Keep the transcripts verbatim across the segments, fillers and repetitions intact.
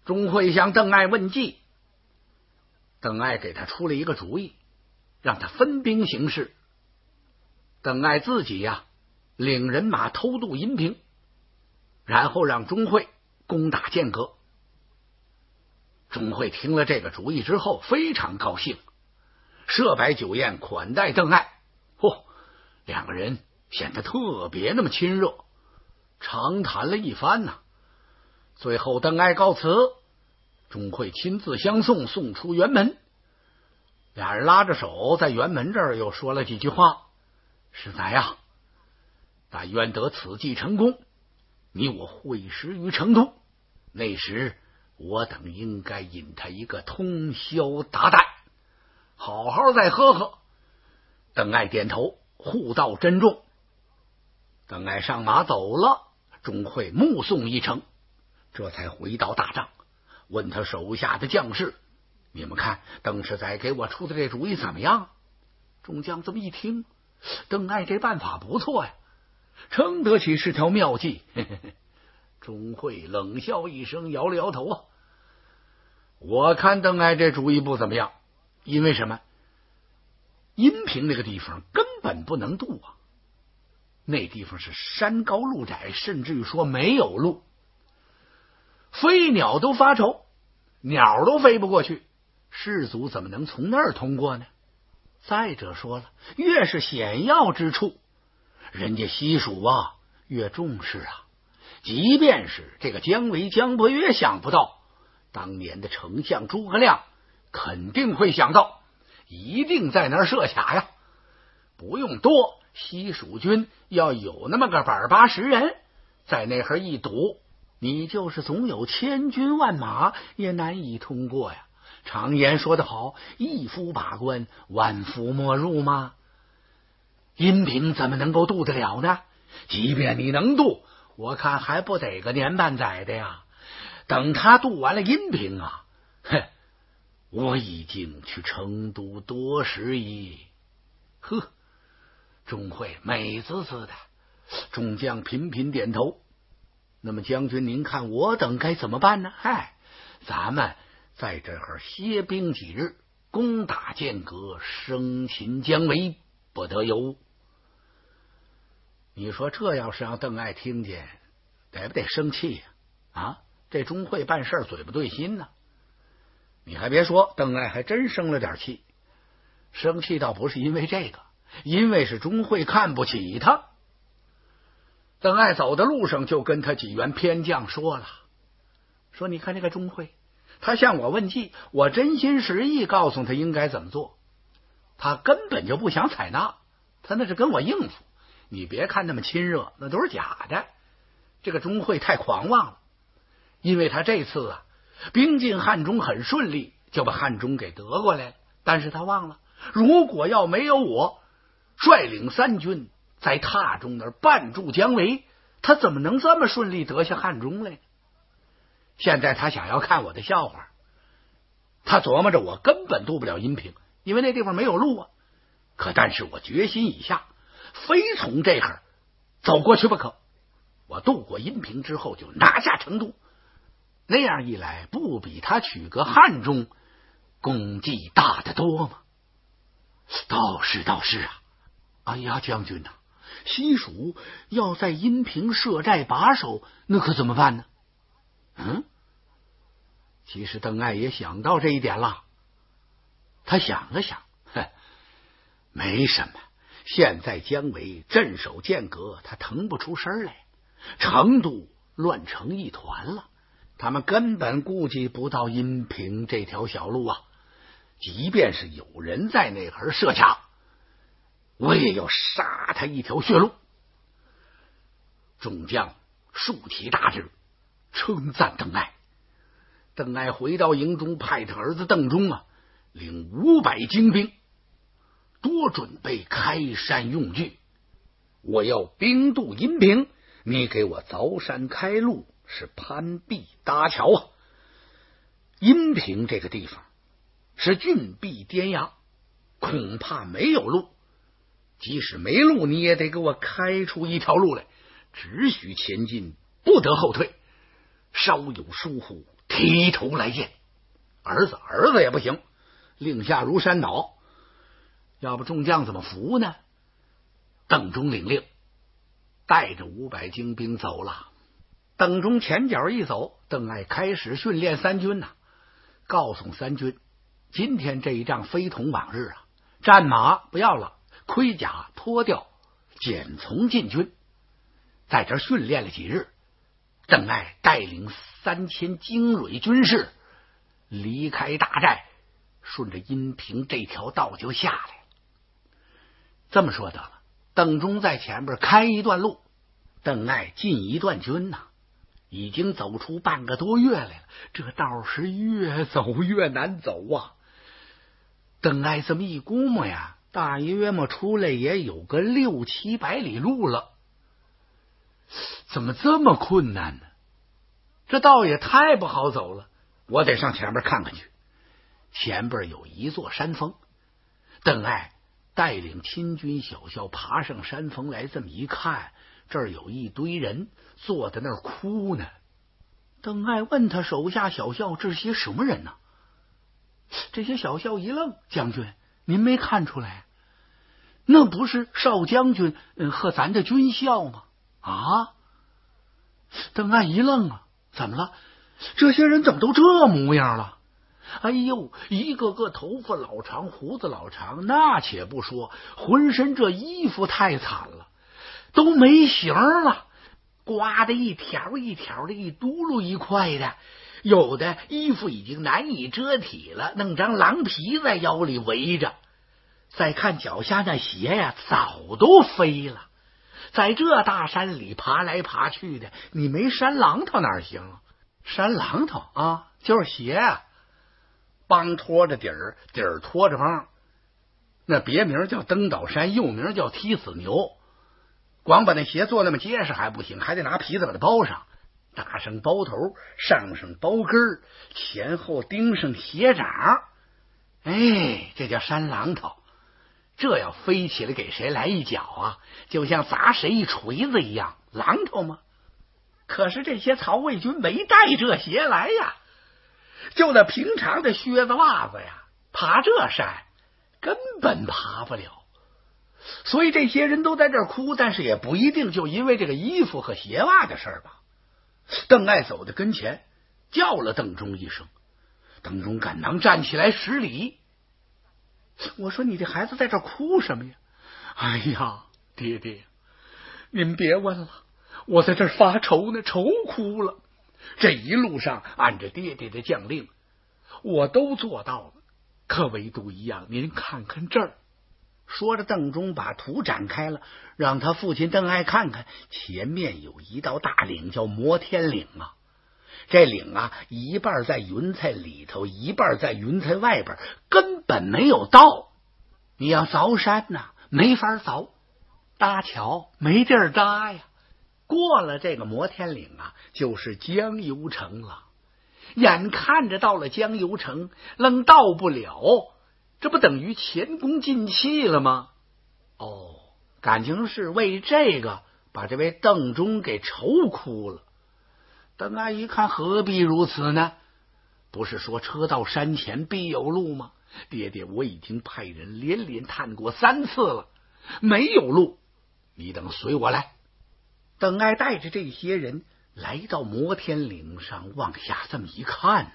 钟会向邓艾问计，邓艾给他出了一个主意，让他分兵行事。邓艾自己呀、啊，领人马偷渡阴平，然后让钟会攻打剑阁。钟会听了这个主意之后非常高兴，设摆酒宴款待邓艾。嚯、哦，两个人显得特别那么亲热，长谈了一番呐、啊。最后邓艾告辞，钟会亲自相送，送出辕门。俩人拉着手在辕门这儿又说了几句话。是在呀，但愿得此计成功，你我会师于成都，那时我等应该引他一个通宵达旦，好好再喝喝。邓艾点头，互道珍重。邓艾上马走了，钟会目送一程，这才回到大帐，问他手下的将士：你们看邓世载给我出的这主意怎么样？众将这么一听，邓艾这办法不错呀，称得起是条妙计。嘿嘿嘿，钟会冷笑一声，摇了摇头啊。我看邓艾这主意不怎么样，因为什么？阴平那个地方根本不能渡啊，那地方是山高路窄，甚至于说没有路，飞鸟都发愁，鸟都飞不过去，士卒怎么能从那儿通过呢？再者说了，越是险要之处，人家西蜀啊越重视啊。即便是这个姜维、姜伯约想不到，当年的丞相诸葛亮肯定会想到，一定在那儿设卡呀。不用多，西蜀军要有那么个百八十人，在那儿一堵，你就是总有千军万马也难以通过呀。常言说得好，一夫把关，万夫莫入嘛。阴平怎么能够渡得了呢？即便你能渡，我看还不得个年半载的呀。等他渡完了阴平啊，哼，我已经去成都多时矣。呵，钟会美滋滋的，众将频频点头。那么将军，您看我等该怎么办呢？嗨，咱们在这儿歇兵几日，攻打剑阁，生擒姜维，不得有误。你说这要是让邓艾听见，得不得生气呀、啊？啊，这钟会办事嘴不对心呢。你还别说，邓艾还真生了点气。生气倒不是因为这个，因为是钟会看不起他。邓艾走的路上就跟他几员偏将说了，说你看这个钟会，他向我问计，我真心实意告诉他应该怎么做，他根本就不想采纳，他那是跟我应付。你别看那么亲热，那都是假的。这个钟会太狂妄了，因为他这次啊兵进汉中很顺利，就把汉中给得过来了。但是他忘了，如果要没有我率领三军在榻中那儿绊住姜维，他怎么能这么顺利得下汉中来？现在他想要看我的笑话，他琢磨着我根本渡不了阴平，因为那地方没有路啊。可但是我决心已下，非从这儿走过去不可。我渡过阴平之后就拿下成都，那样一来，不比他取个汉中功绩大得多吗？倒是倒是啊。哎呀，将军呐、啊，西蜀要在阴平设寨把守，那可怎么办呢？嗯，其实邓艾也想到这一点了。他想了想，哼，没什么，现在姜维镇守剑阁，他腾不出身来，成都乱成一团了，他们根本顾及不到阴平这条小路啊。即便是有人在那儿设卡，我也要杀他一条血路。众将竖起大指，称赞邓艾。邓艾回到营中，派他儿子邓忠啊，领五百精兵，多准备开山用具。我要兵渡阴平，你给我凿山开路，是攀壁搭桥啊。阴平这个地方是峻壁颠崖，恐怕没有路。即使没路，你也得给我开出一条路来，只许前进，不得后退。稍有疏忽， 提出来见。儿子，儿子也不行，令下如山倒，要不众将怎么服呢？邓忠领令，带着五百精兵走了。邓忠前脚一走，邓艾开始训练三军呐、啊，告诉三军，今天这一仗非同往日啊，战马不要了，盔甲脱掉，简从进军。在这训练了几日，邓艾带领三千精锐军士离开大寨，顺着阴平这条道就下来了。这么说得了，邓忠在前边开一段路，邓艾进一段军呐、啊，已经走出半个多月来了，这道是越走越难走啊。邓艾这么一估摸呀，大约么出来也有个六七百里路了。怎么这么困难呢？这道也太不好走了，我得上前边看看去。前边有一座山峰，邓艾带领亲军小校爬上山峰来，这么一看，这儿有一堆人坐在那儿哭呢。邓艾问他手下小校，这些什么人呢？这些小校一愣，将军，您没看出来？那不是少将军和咱的军校吗？啊！邓艾一愣啊，怎么了？这些人怎么都这模样了？哎呦，一个个头发老长，胡子老长，那且不说，浑身这衣服太惨了，都没形了，刮的一条一条的，一嘟噜一块的，有的衣服已经难以遮体了，弄张狼皮在腰里围着。再看脚下那鞋呀，早都飞了。在这大山里爬来爬去的，你没山榔头哪行啊？山榔头啊，就是鞋啊，帮拖着底儿，底儿拖着帮，那别名叫登岛山，又名叫踢死牛。光把那鞋做那么结实还不行，还得拿皮子把它包上，打上包头，上上包根，前后钉上鞋掌。哎，这叫山榔头。这要飞起来给谁来一脚啊，就像砸谁一锤子一样，榔头吗？可是这些曹魏军没带这鞋来呀，就那平常的靴子袜子呀，爬这山根本爬不了。所以这些人都在这儿哭，但是也不一定就因为这个衣服和鞋袜的事儿吧。邓艾走到跟前，叫了邓忠一声，邓忠赶忙站起来施礼。我说你这孩子在这哭什么呀？哎呀，爹爹，您别问了，我在这发愁呢，愁哭了。这一路上按着爹爹的将令，我都做到了，可唯独一样，您看看这儿。说着，邓忠把图展开了，让他父亲邓艾看看，前面有一道大岭，叫摩天岭啊。这岭啊，一半在云彩里头，一半在云彩外边，根本没有道。你要凿山呐、啊，没法凿；搭桥没地儿搭呀。过了这个摩天岭啊，就是江油城了。眼看着到了江油城，愣到不了，这不等于前功尽弃了吗？哦，感情是为这个把这位邓忠给愁哭了。邓艾一看，何必如此呢？不是说车到山前必有路吗？爹爹，我已经派人连连探过三次了，没有路，你等随我来。邓艾带着这些人来到摩天岭上，往下这么一看呢、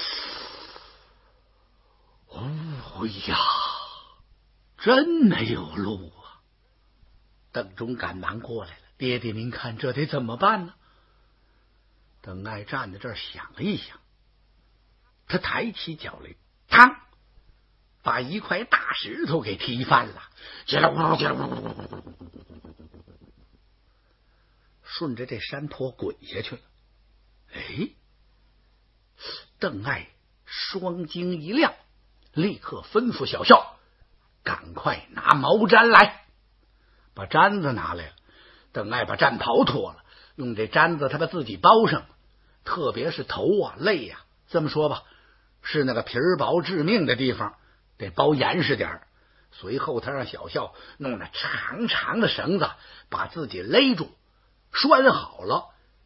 啊，哦呀，真没有路啊！邓忠赶忙过来了，爹爹您看这得怎么办呢？邓艾站在这儿想了一想，他抬起脚来，嘡，把一块大石头给踢翻了，顺着这山坡滚下去了。哎，邓艾双睛一亮，立刻吩咐小校赶快拿毛毡来，把毡子拿来了。邓艾把战袍脱了，用这毡子他把自己包上，特别是头啊肋呀、啊，这么说吧，是那个皮儿薄致命的地方，得包严实点儿。随后他让小校弄那长长的绳子把自己勒住，拴好了，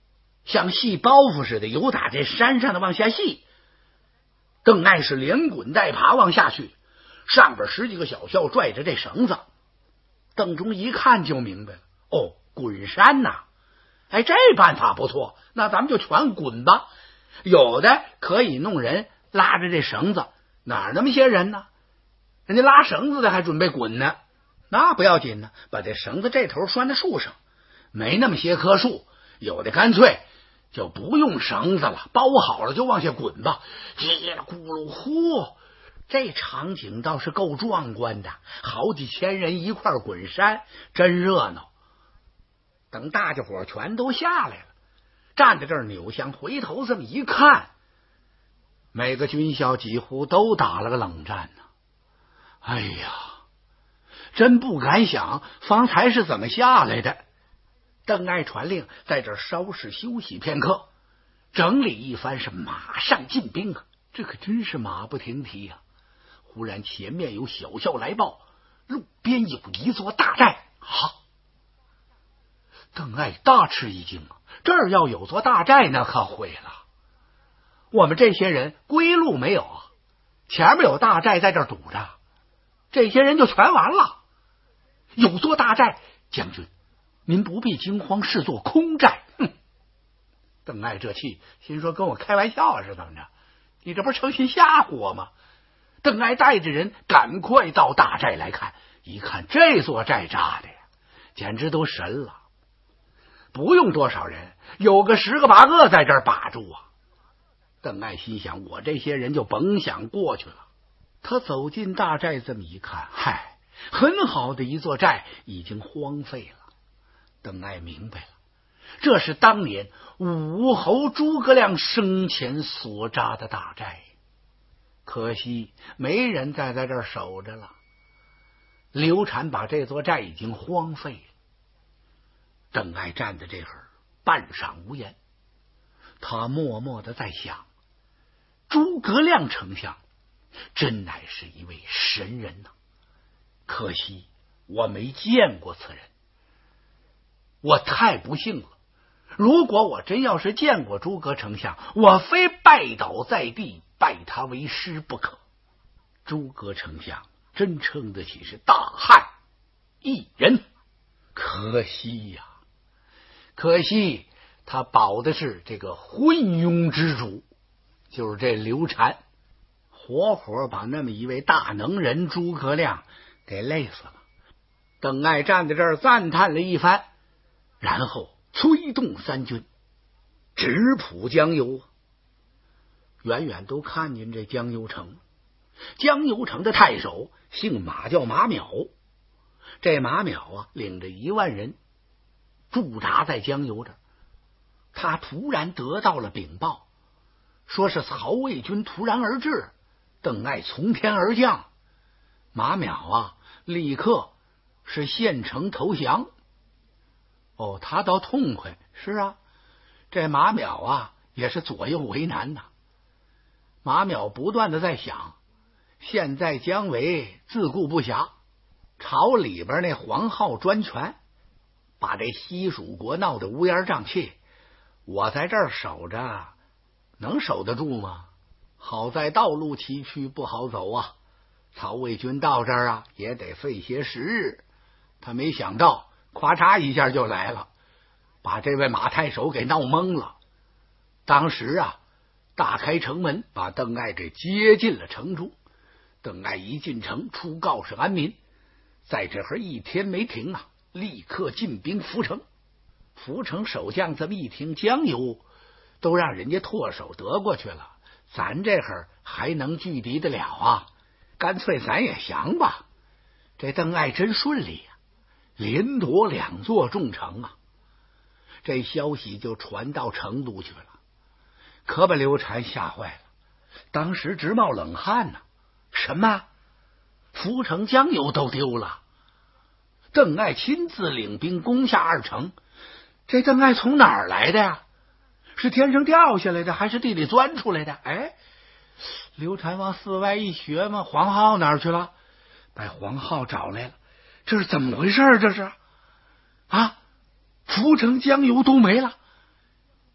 像系包袱似的由打这山上的往下系。邓艾是连滚带爬往下去，上边十几个小校拽着这绳子。邓忠一看就明白了，哦，滚山呐！哎，这办法不错，那咱们就全滚吧。有的可以弄人拉着这绳子，哪儿那么些人呢？人家拉绳子的还准备滚呢，那不要紧呢，把这绳子这头拴在树上，没那么些棵树，有的干脆就不用绳子了，包好了就往下滚吧。叽里咕噜呼，这场景倒是够壮观的，好几千人一块滚山，真热闹。等大家伙全都下来了，站在这儿扭向回头这么一看，每个军校几乎都打了个冷战呢。哎呀，真不敢想方才是怎么下来的。邓艾传令在这儿稍事休息片刻，整理一番是马上进兵啊！这可真是马不停蹄呀、啊！忽然前面有小校来报，路边有一座大寨。啊！邓艾大吃一惊啊！这儿要有座大寨，那可毁了。我们这些人归路没有啊，前面有大寨在这儿堵着，这些人就全完了。有座大寨，将军您不必惊慌，是座空寨。哼！邓艾这气，心说跟我开玩笑是怎么着？你这不是诚心吓唬我吗？邓艾带着人赶快到大寨来看，一看这座寨扎的呀，简直都神了。不用多少人，有个十个八个在这儿把住啊。邓艾心想，我这些人就甭想过去了。他走进大寨，这么一看，嗨，很好的一座寨已经荒废了。邓艾明白了，这是当年武侯诸葛亮生前所扎的大寨，可惜没人再在这儿守着了。刘禅把这座寨已经荒废了。邓艾站在这会儿半晌无言，他默默的在想，诸葛亮丞相真乃是一位神人呐、啊！可惜我没见过此人，我太不幸了。如果我真要是见过诸葛丞相，我非拜倒在地，拜他为师不可。诸葛丞相真称得起是大汉一人，可惜呀、啊，可惜他保的是这个昏庸之主，就是这刘禅，活活把那么一位大能人诸葛亮给累死了。邓艾站在这儿赞叹了一番，然后催动三军直扑江油。远远都看见这江油城，江油城的太守姓马，叫马邈。这马邈啊，领着一万人驻扎在江油这儿。他突然得到了禀报，说是曹魏军突然而至，邓艾从天而降。马邈啊，立刻是献城投降。哦，他倒痛快。是啊，这马邈啊也是左右为难呐。马邈不断的在想，现在姜维自顾不暇，朝里边那黄皓专权，把这西蜀国闹得乌烟瘴气，我在这儿守着能守得住吗？好在道路崎岖不好走啊，曹魏军到这儿啊也得费些时日。他没想到咵嚓一下就来了，把这位马太守给闹懵了。当时啊大开城门，把邓艾给接进了城中。邓艾一进城，出告示安民，在这会儿一天没停啊，立刻进兵涪城。涪城守将这么一听，江油都让人家唾手得过去了，咱这会儿还能拒敌得了啊？干脆咱也降吧。这邓艾真顺利啊，连夺两座重城啊！这消息就传到成都去了，可把刘禅吓坏了，当时直冒冷汗呢、啊。什么？涪城江油都丢了？邓艾亲自领兵攻下二城，这邓艾从哪儿来的呀？是天上掉下来的，还是地里钻出来的？哎，刘禅往四外一学嘛，黄皓哪儿去了？把黄皓找来了，这是怎么回事？这是啊，涪城江油都没了。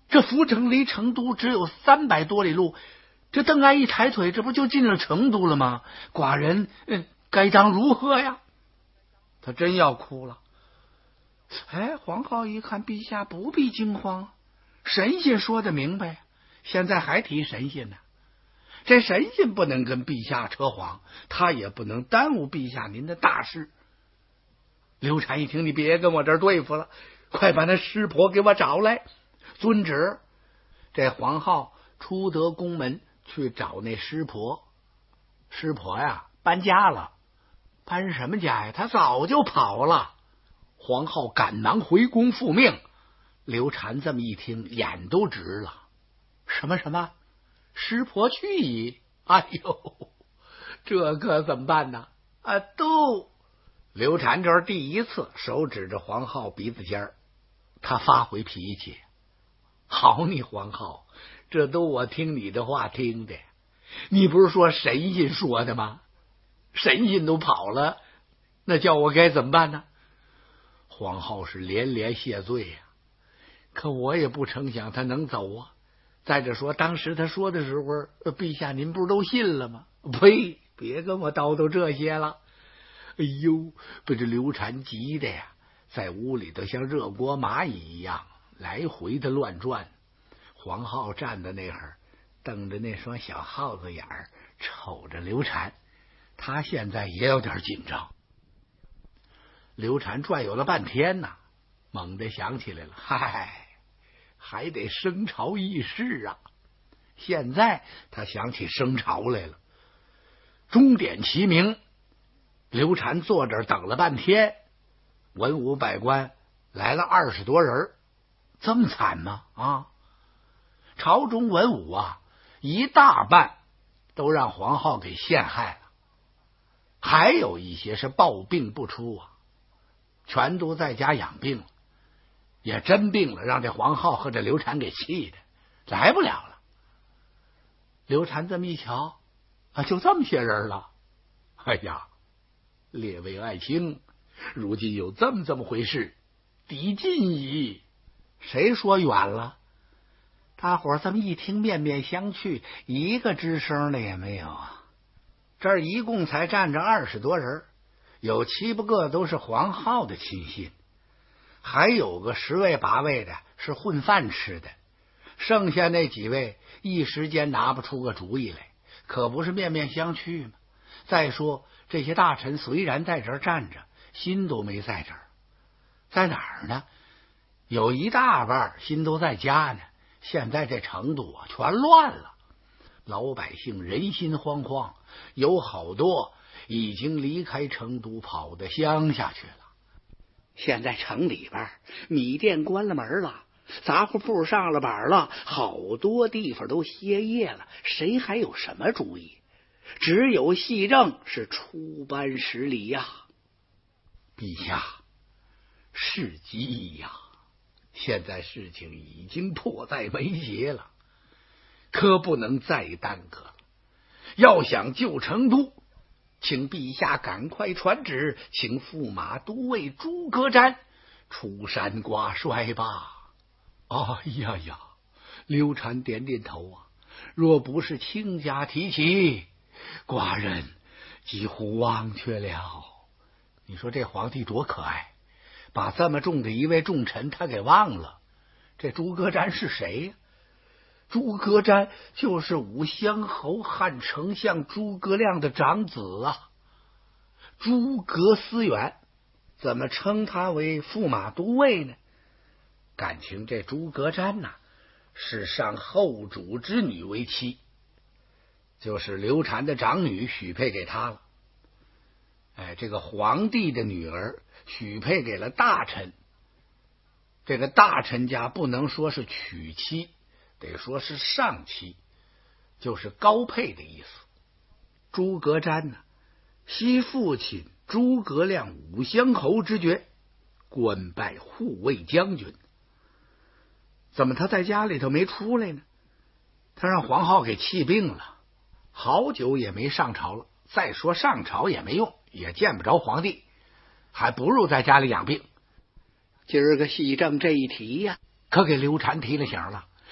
这涪城离成都只有三百多里路，这邓艾一抬腿，这不就进了成都了吗？寡人嗯，该当如何呀？他真要哭了。哎，黄皓一看，陛下不必惊慌，神仙说的明白，现在还提神仙呢。这神仙不能跟陛下扯谎，他也不能耽误陛下您的大事。刘禅一听，你别跟我这儿对付了，快把那师婆给我找来。遵旨。这黄皓出得宫门去找那师婆。师婆呀，搬家了。搬什么家呀？他早就跑了。黄皓赶忙回宫复命。刘禅这么一听，眼都直了。什么什么？师婆去矣？哎呦，这可怎么办呢？啊，都刘禅这是第一次手指着黄皓鼻子尖儿，他发回脾气。好你黄皓，这都我听你的话听的，你不是说神仙说的吗？神仙都跑了，那叫我该怎么办呢？黄皓是连连谢罪呀、啊，可我也不成想他能走啊。再者说，当时他说的时候，陛下您不是都信了吗？呸！别跟我叨叨这些了。哎呦，被这刘禅急的呀，在屋里头像热锅蚂蚁一样来回的乱转。黄皓站在那儿，瞪着那双小耗子眼儿，瞅着刘禅。他现在也有点紧张。刘禅转悠了半天呢，猛地想起来了，嗨，还得升朝议事啊！现在他想起升朝来了。钟点齐鸣，刘禅坐这儿等了半天，文武百官来了二十多人，这么惨吗？啊！朝中文武啊，一大半都让黄皓给陷害了，还有一些是抱病不出啊，全都在家养病了，也真病了，让这黄皓和这刘禅给气的来不了了。刘禅这么一瞧啊，就这么些人了。哎呀，列位爱卿，如今有这么这么回事，敌近矣。谁说远了？大伙儿这么一听，面面相觑，一个吱声的也没有啊。这儿一共才站着二十多人，有七八个都是黄皓的亲信，还有个十位八位的是混饭吃的，剩下那几位一时间拿不出个主意来，可不是面面相觑吗？再说这些大臣虽然在这儿站着，心都没在这儿，在哪儿呢？有一大半心都在家呢。现在这成都啊，全乱了，老百姓人心惶惶，有好多已经离开成都，跑到乡下去了。现在城里边米店关了门了，杂货铺上了板了，好多地方都歇业了，谁还有什么主意？只有细政是出班十里呀、啊。陛下，是急呀！现在事情已经迫在眉睫了，可不能再耽搁了。要想救成都，请陛下赶快传旨，请驸马都尉诸葛瞻出山挂帅吧。哎呀呀，刘禅点点头啊，若不是亲家提起，寡人几乎忘却了。你说这皇帝多可爱，把这么重的一位重臣他给忘了。这诸葛瞻是谁呀？诸葛瞻就是武乡侯汉丞相诸葛亮的长子啊。诸葛思远怎么称他为驸马都尉呢？感情这诸葛瞻呐、啊，是上后主之女为妻，就是刘禅的长女许配给他了。哎，这个皇帝的女儿许配给了大臣，这个大臣家不能说是娶妻，得说是上妻，就是高配的意思。诸葛瞻呢，袭父亲诸葛亮武乡侯之爵，官拜护卫将军。怎么他在家里头没出来呢？他让黄皓给气病了，好久也没上朝了。再说上朝也没用，也见不着皇帝，还不如在家里养病。今儿个细政这一提呀，可给刘禅提了醒了。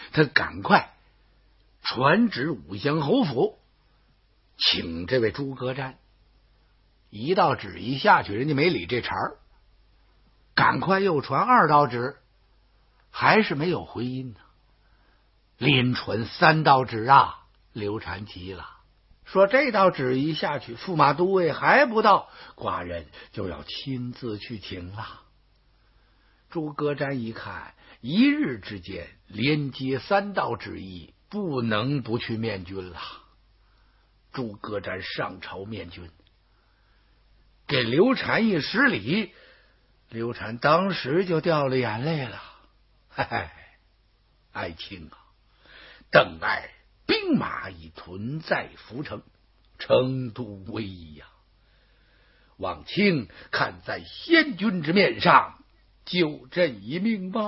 他赶快传旨武乡侯府，请这位诸葛瞻。一道旨一下去，人家没理这茬儿，赶快又传二道旨，还是没有回音呢。连传三道旨啊，刘禅急了，说这道旨一下去，驸马都尉还不到，寡人就要亲自去请了。诸葛瞻一看，一日之间连接三道旨意，不能不去面君了。诸葛瞻上朝面君，给刘禅一施礼，刘禅当时就掉了眼泪了。嘿嘿，爱卿啊，邓艾兵马已屯在涪城，成都危呀！望卿看在先君之面上，救朕一命吧。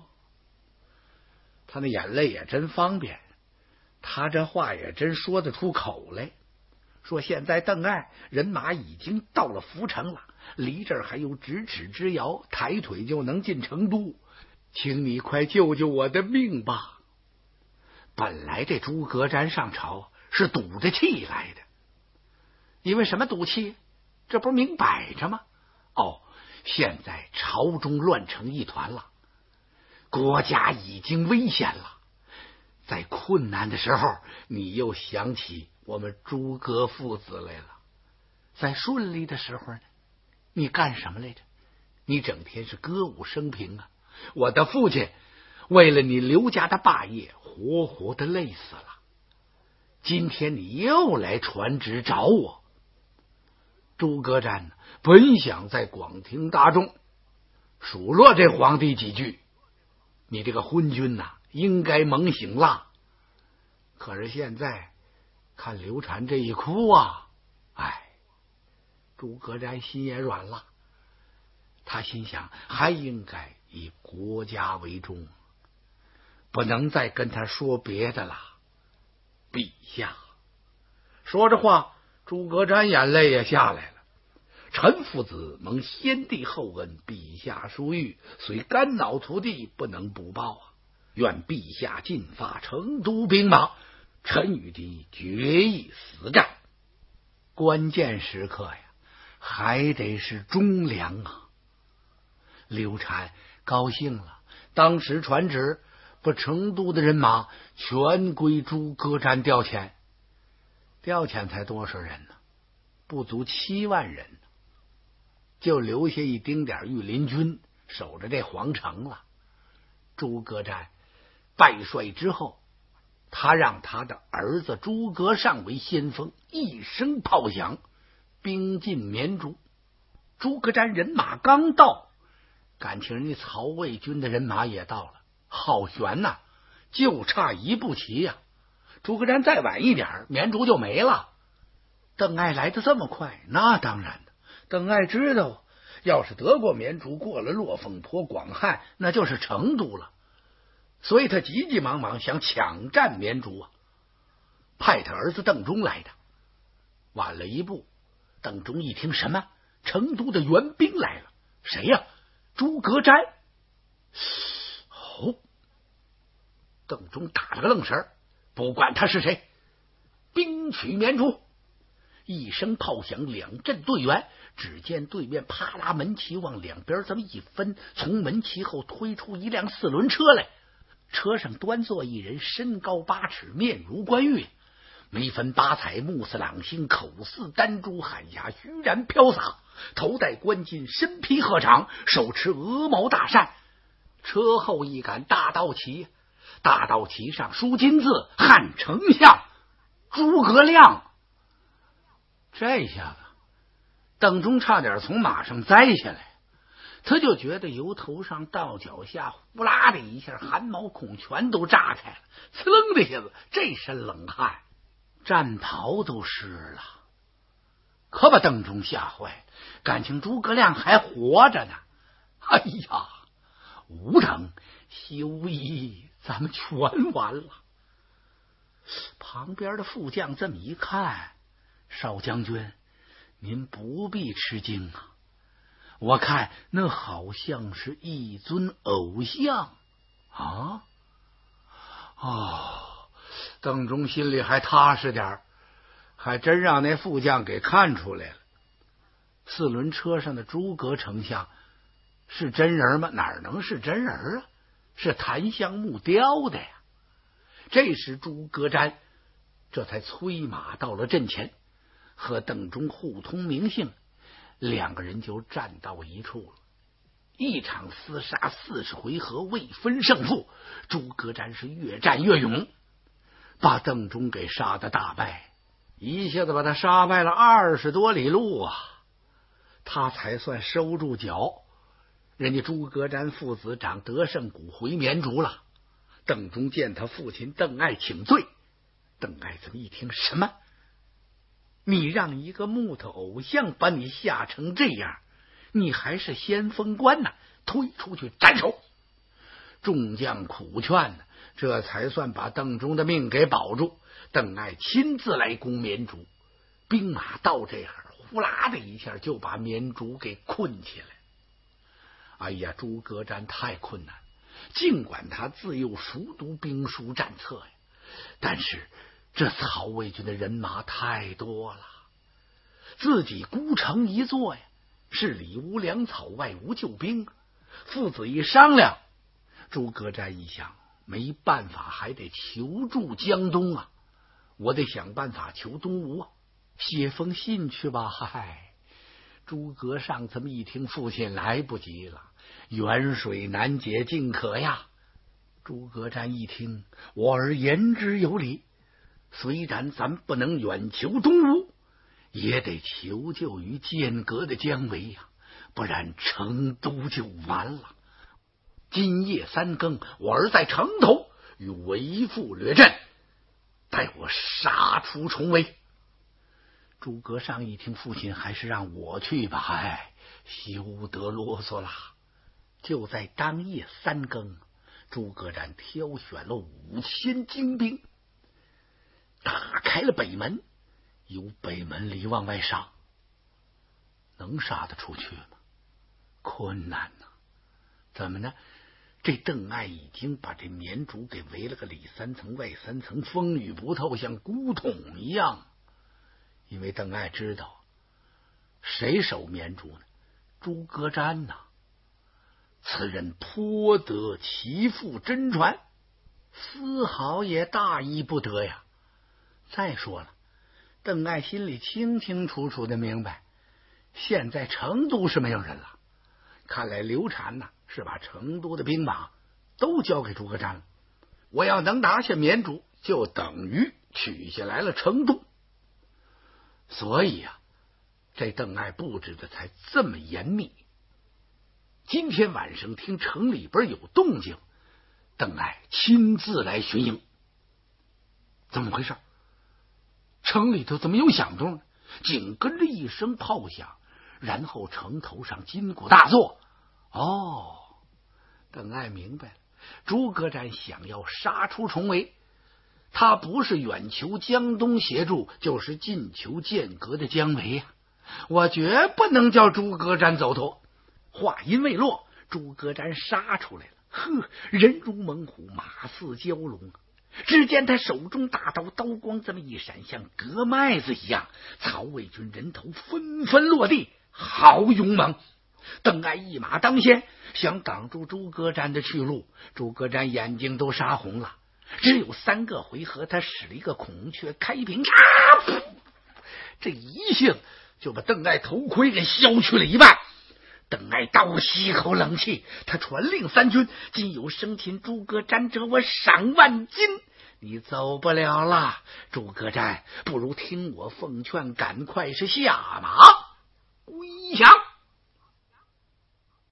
他那眼泪也真方便，他这话也真说得出口来。说现在邓艾人马已经到了涪城了，离这儿还有咫尺之遥，抬腿就能进成都，请你快救救我的命吧。本来这诸葛瞻上朝是赌着气来的，因为什么赌气？这不是明摆着吗？哦，现在朝中乱成一团了，国家已经危险了，在困难的时候你又想起我们诸葛父子来了，在顺利的时候呢，你干什么来着？你整天是歌舞升平啊！我的父亲为了你刘家的霸业，活活的累死了。今天你又来传旨找我。诸葛瞻本想在广庭大众数落这皇帝几句，你这个昏君呐、啊，应该猛醒了。可是现在看刘禅这一哭啊，哎，诸葛瞻心也软了。他心想，还应该以国家为重，不能再跟他说别的了。陛下，说着话，诸葛瞻眼泪也下来了。臣父子蒙先帝厚恩，陛下殊遇，虽肝脑涂地，不能不报啊！愿陛下进发成都兵马，臣与敌决一死战。关键时刻呀，还得是忠良啊！刘禅高兴了，当时传旨，把成都的人马全归诸葛瞻调遣。调遣才多少人呢？不足七万人，就留下一丁点御林军守着这皇城了。诸葛瞻败帅之后，他让他的儿子诸葛尚为先锋，一声炮响，兵进绵竹。诸葛瞻人马刚到，感情人家曹魏军的人马也到了，好悬呐、啊，就差一步棋呀、啊！诸葛瞻再晚一点，绵竹就没了。邓艾来的这么快，那当然的。邓艾知道，要是得过绵竹，过了落凤坡、广汉，那就是成都了。所以他急急忙忙想抢占绵竹啊，派他儿子邓忠来的。晚了一步，邓忠一听什么成都的援兵来了，谁呀、啊？诸葛瞻。哦，邓忠打了个愣神，不管他是谁，兵取绵竹。一声炮响，两阵对员，只见对面啪啦门旗往两边这么一分，从门旗后推出一辆四轮车来，车上端坐一人，身高八尺，面如冠玉，眉分八彩，目似朗星，口似丹珠，海牙虚然飘洒，头戴冠巾，身披鹤氅，手持鹅毛大扇。车后一杆大道旗，大道旗上书金字“汉丞相诸葛亮”。这下子邓忠差点从马上栽下来，他就觉得由头上到脚下呼啦的一下，汗毛孔全都炸开了，呲楞的一下子，这身冷汗，战袍都湿了，可把邓忠吓坏了，感情诸葛亮还活着呢。哎呀，吾等休矣，咱们全完了。旁边的副将这么一看，少将军，您不必吃惊啊，我看那好像是一尊偶像啊！ 哦，邓忠心里还踏实点儿，还真让那副将给看出来了。四轮车上的诸葛丞相是真人吗？哪能是真人啊？是檀香木雕的呀！这时诸葛瞻这才催马到了阵前，和邓忠互通名姓，两个人就站到一处了。一场厮杀四十回合，未分胜负。诸葛瞻是越战越勇，把邓忠给杀得大败，一下子把他杀败了二十多里路啊！他才算收住脚。人家诸葛瞻父子长得胜谷回绵竹了。邓忠见他父亲邓艾请罪，邓艾这么一听，什么？你让一个木头偶像把你吓成这样，你还是先锋官呢？推出去斩首！众将苦劝呢，这才算把邓忠的命给保住。邓艾亲自来攻绵竹，兵马到这儿，呼啦的一下就把绵竹给困起来。哎呀，诸葛瞻太困难，尽管他自幼熟读兵书战策呀，但是这曹魏军的人马太多了，自己孤城一座呀，是里无粮草，外无救兵。父子一商量，诸葛瞻一想，没办法，还得求助江东啊！我得想办法求东吴啊，写封信去吧。嗨，诸葛尚这么一听，父亲来不及了，远水难解近渴呀！诸葛瞻一听，我儿言之有理，虽然咱不能远求东吴，也得求救于剑阁的姜维呀，不然成都就完了。今夜三更，我儿在城头与为父掠阵，待我杀出重围。诸葛尚一听，父亲还是让我去吧，哎，休得啰嗦了。就在当夜三更，诸葛瞻挑选了五千精兵，打开了北门，由北门里往外杀。能杀得出去吗？困难呢、啊。怎么呢？这邓艾已经把这绵竹给围了个里三层外三层，风雨不透，像古桶一样。因为邓艾知道谁守绵竹呢？诸葛瞻呐、啊，此人颇得其父真传，丝毫也大意不得呀。再说了，邓艾心里清清楚楚的明白，现在成都是没有人了。看来刘禅呢、啊、是把成都的兵马都交给诸葛瞻了。我要能拿下绵竹，就等于取下来了成都。所以啊，这邓艾布置的才这么严密。今天晚上听城里边有动静，邓艾亲自来巡营。怎么回事？城里头怎么有响动呢？紧跟着一声炮响，然后城头上金鼓大作。哦，邓艾明白了，诸葛瞻想要杀出重围，他不是远求江东协助，就是近求剑阁的姜维呀、啊！我绝不能叫诸葛瞻走脱。话音未落，诸葛瞻杀出来了，呵，人如猛虎，马似蛟龙。只见他手中大刀，刀光这么一闪，像割麦子一样，曹魏军人头纷纷落地，好勇猛！邓艾一马当先，想挡住诸葛瞻的去路。诸葛瞻眼睛都杀红了。只有三个回合，他使了一个孔雀开屏，啊！这一下就把邓艾头盔给削去了一半。邓艾倒吸一口冷气，他传令三军：今有生擒诸葛瞻者，我赏万金。你走不了了，诸葛瞻，不如听我奉劝，赶快是下马。